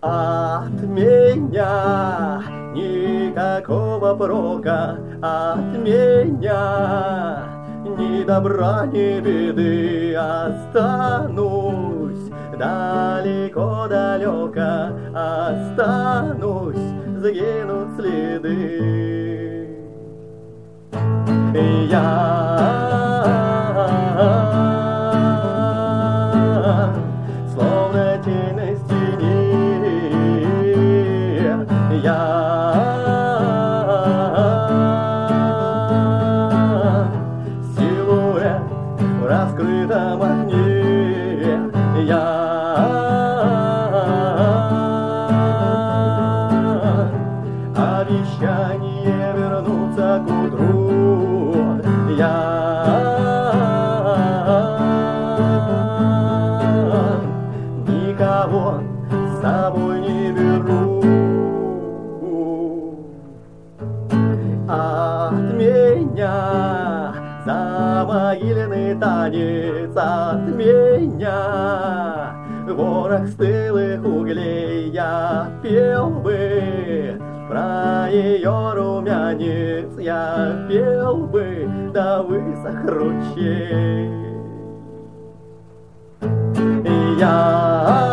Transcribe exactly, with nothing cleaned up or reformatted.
От меня никакого прока, от меня ни добра, ни беды. Останусь далеко-далеко, останусь, сгинут следы. Я словно тень на стене, я силуэт в раскрытом окне, я обещание вернуться к утру, я никого с собой не беру. От меня замогильный танец, от меня ворох стылых углей. Я пел бы про ее румянец, я пел бы до высох ручей. Я